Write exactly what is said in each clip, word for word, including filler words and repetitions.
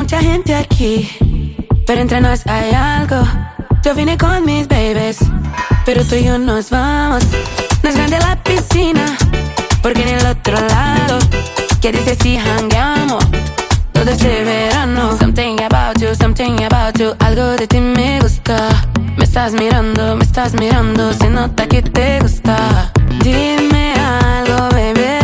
mucha gente aquí, pero entre nos hay algo. Yo vine con mis babies, pero tú y yo nos vamos. No es grande la piscina, porque en el otro lado, ¿qué dices si hangueamos todo este verano? Something about you, something about you, algo de ti me gusta. Me estás mirando, me estás mirando, se nota que te gusta. Dime algo, bebé.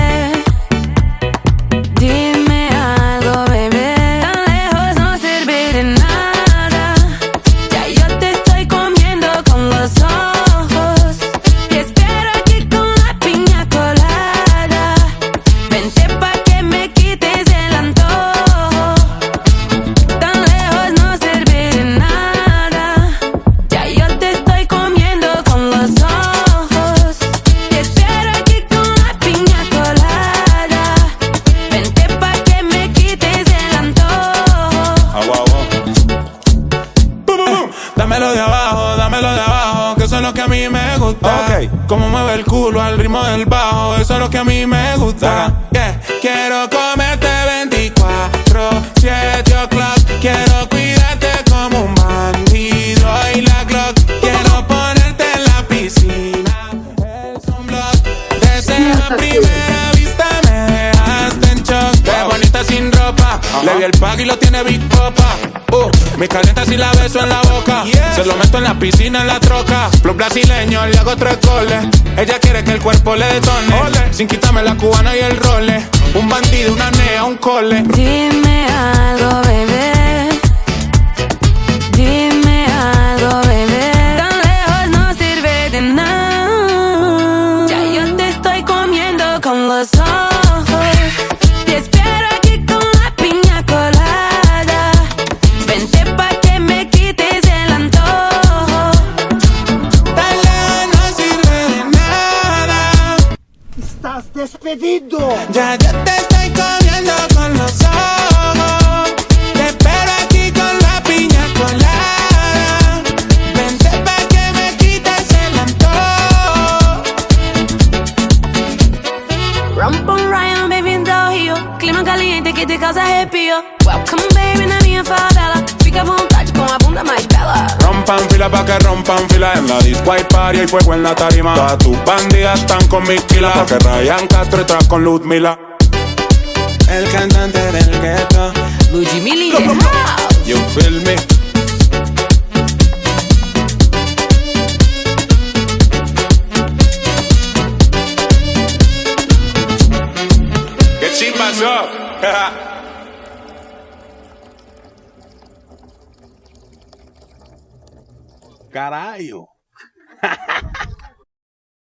Dime algo, bebé. Tan lejos no sirve de nada. Ya yo te estoy comiendo con los ojos. Te espero aquí con la piña colada. Vente pa' que me quites el antojo. Tan lejos no sirve de nada. Ya yo te estoy comiendo con los ojos. Te espero aquí con la piña colada. Vente pa' que me quites el antojo. Agua, agua. Bum, bum, bum. Dámelo de abajo, dámelo de abajo, que eso es lo que a mí me gusta. Okay. Como mueve el culo al ritmo del bajo, eso es lo que a mí me gusta. Yeah. Quiero comerte veinticuatro siete o'clock. Quiero cuidarte como un bandido y la Glock. Quiero ponerte en la piscina, el sunblock. Desde la primera vista me dejaste en shock. Qué bonita sin ropa, le vi el pack y lo tiene Big Popa. Uh, me calienta si la beso en la boca. Yes. Se lo meto en la piscina, en la troca. Flow brasileño, le hago tres goles. Ella quiere que el cuerpo le detone. Ole. Sin quitarme la cubana y el role. Un bandido, una nea, un cole. Dime algo, bebé. Dime algo, bebé. Tan lejos no sirve de nada. Ya yo te estoy comiendo con los ojos. Te espero aquí con la piña colada. Vente pa' que me quites el antojo. Tan lejos no sirve de nada. Estás despedido. Ya yo te estoy comiendo con los ojos. Te espero aquí con la piña colada. Vente pa' que me quites el antojo. Rompo un Ryan, baby, en Rio. Clima caliente que te causa arrepio. Welcome, baby, na minha favela. Fica à vontade com a bunda mais bela. Rompan fila pa' que rompan fila. En la disco hay party, hay fuego en la tarima. Todas tus bandidas están con mis kilas. Pa' que Ryan Castro está con Ludmila. El cantante del ghetto, Ludmilla in the house. you feel me? ¿Qué chismazo? Caralho.